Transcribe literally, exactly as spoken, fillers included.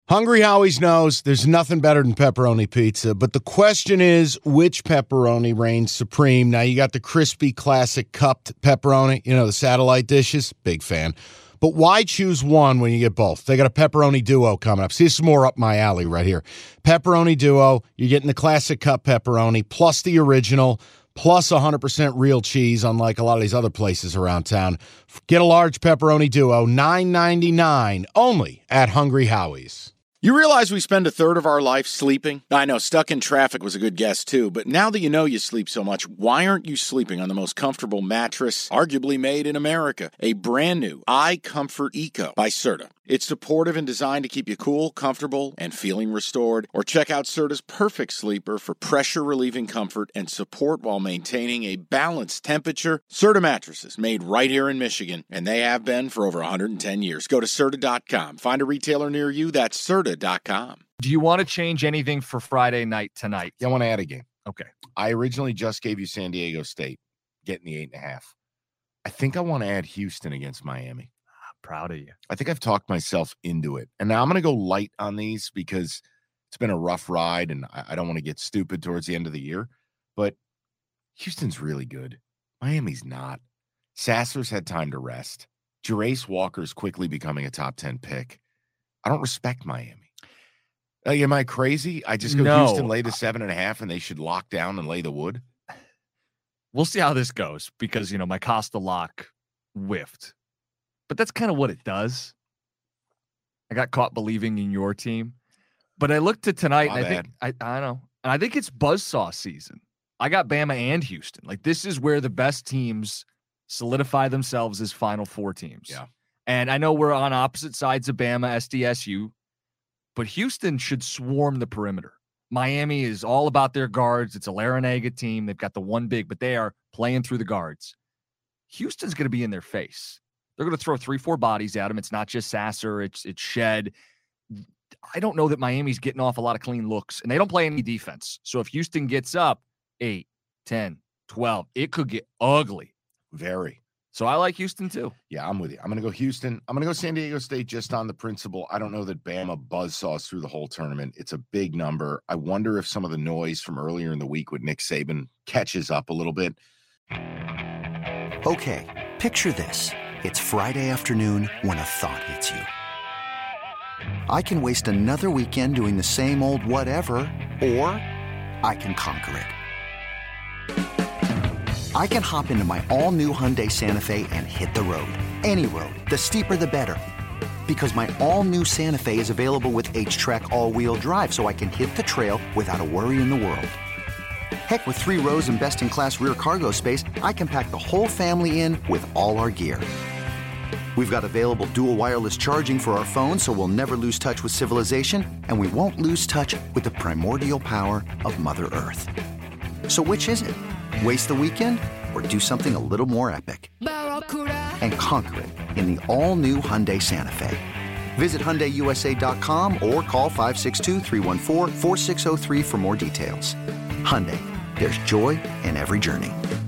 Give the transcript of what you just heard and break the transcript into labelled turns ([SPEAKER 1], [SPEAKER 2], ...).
[SPEAKER 1] Hungry Howie's knows there's nothing better than pepperoni pizza, but the question is, which pepperoni reigns supreme? Now, you got the crispy, classic cupped pepperoni, you know, the satellite dishes, big fan. But why choose one when you get both? They got a pepperoni duo coming up. See, this is more up my alley right here. Pepperoni duo, you're getting the classic cup pepperoni, plus the original, plus one hundred percent real cheese, unlike a lot of these other places around town. Get a large pepperoni duo, nine ninety-nine, only at Hungry Howie's. You realize we spend a third of our life sleeping? I know, stuck in traffic was a good guess too, but now that you know you sleep so much, why aren't you sleeping on the most comfortable mattress arguably made in America? A brand new iComfort Eco by Serta. It's supportive and designed to keep you cool, comfortable, and feeling restored. Or check out Serta's Perfect Sleeper for pressure-relieving comfort and support while maintaining a balanced temperature. Serta mattresses, made right here in Michigan, and they have been for over one hundred ten years. Go to Serta dot com. Find a retailer near you. That's Serta dot com.
[SPEAKER 2] Do you want to change anything for Friday night tonight?
[SPEAKER 1] Yeah, I want to add a game.
[SPEAKER 2] Okay.
[SPEAKER 1] I originally just gave you San Diego State, getting the eight and a half. I think I want to add Houston against Miami.
[SPEAKER 2] Proud of you.
[SPEAKER 1] I think I've talked myself into it. And now I'm going to go light on these because it's been a rough ride and I, I don't want to get stupid towards the end of the year. But Houston's really good. Miami's not. Sasser's had time to rest. Jerace Walker's quickly becoming a top ten pick. I don't respect Miami. Like, am I crazy? I just go
[SPEAKER 2] no.
[SPEAKER 1] Houston, lay the seven and a half, and they should lock down and lay the wood.
[SPEAKER 2] We'll see how this goes because, you know, my Costa lock whiffed. But that's kind of what it does. I got caught believing in your team. But I looked at tonight,
[SPEAKER 1] My
[SPEAKER 2] and I
[SPEAKER 1] bad.
[SPEAKER 2] think I, I know. And I think it's buzzsaw season. I got Bama and Houston. Like, this is where the best teams solidify themselves as Final Four teams.
[SPEAKER 1] Yeah.
[SPEAKER 2] And I know we're on opposite sides of Bama, S D S U, but Houston should swarm the perimeter. Miami is all about their guards. It's a Larinaga team. They've got the one big, but they are playing through the guards. Houston's going to be in their face. They're going to throw three, four bodies at him. It's not just Sasser. It's it's Shed. I don't know that Miami's getting off a lot of clean looks, and they don't play any defense. So if Houston gets up eight, ten, twelve, it could get ugly.
[SPEAKER 1] Very.
[SPEAKER 2] So I like Houston too.
[SPEAKER 1] Yeah, I'm with you. I'm going to go Houston. I'm going to go San Diego State just on the principle. I don't know that Bama buzzsaws through the whole tournament. It's a big number. I wonder if some of the noise from earlier in the week with Nick Saban catches up a little bit.
[SPEAKER 3] Okay, picture this. It's Friday afternoon when a thought hits you. I can waste another weekend doing the same old whatever, or I can conquer it. I can hop into my all-new Hyundai Santa Fe and hit the road. Any road. The steeper, the better. Because my all-new Santa Fe is available with H-Track all-wheel drive, so I can hit the trail without a worry in the world. Heck, with three rows and best-in-class rear cargo space, I can pack the whole family in with all our gear. We've got available dual wireless charging for our phones, so we'll never lose touch with civilization, and we won't lose touch with the primordial power of Mother Earth. So which is it? Waste the weekend or do something a little more epic? And conquer it in the all-new Hyundai Santa Fe. Visit Hyundai U S A dot com or call five six two, three one four, four six zero three for more details. Hyundai, there's joy in every journey.